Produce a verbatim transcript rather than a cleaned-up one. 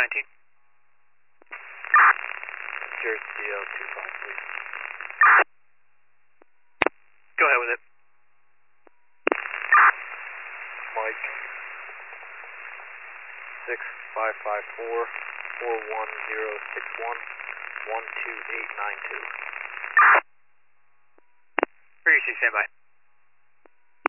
nineteen. Cheers, C L two five, please. Go ahead with it. Mike. Six five five four four one zero six one one two eight nine two. Previously, stand by.